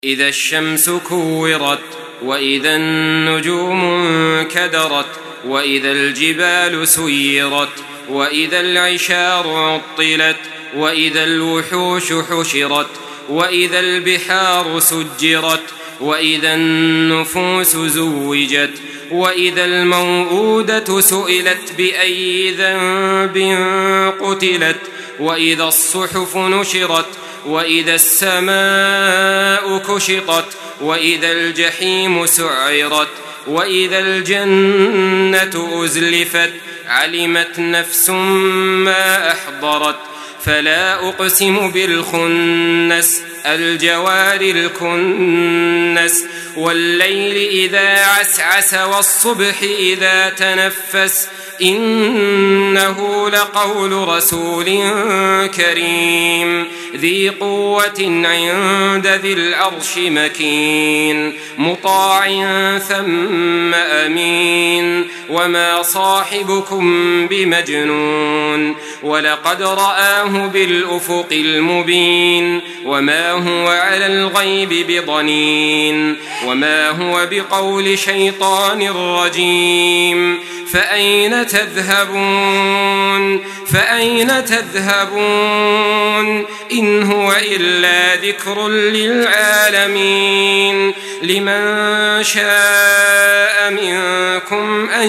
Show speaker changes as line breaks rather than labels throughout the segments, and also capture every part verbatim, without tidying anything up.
إذا الشمس كورت وإذا النجوم انكدرت وإذا الجبال سيرت وإذا العشار عطلت وإذا الوحوش حشرت وإذا البحار سجرت وإذا النفوس زوجت وإذا الموءودة سئلت بأي ذنب قتلت وإذا الصحف نشرت وإذا السماء كشطت وإذا الجحيم سعرت وإذا الجنة أزلفت علمت نفس ما أحضرت فلا أقسم بالخنس الجوار الكنس والليل إذا عسعس والصبح إذا تنفس إنه لقول رسول كريم ذي قوة عند ذي العرش مكين مطاع ثم أمين وما صاحبكم بمجنون ولقد رآه بالأفق المبين وما هو على الغيب بضنين وما هو بقول شيطان رجيم فأين تذهبون فأين تذهبون إن هو إلا ذكر للعالمين لمن شاء منكم أن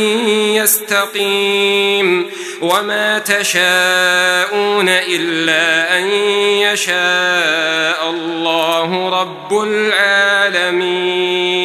يستقيم وما تشاءون إلا أن يشاء الله رب العالمين.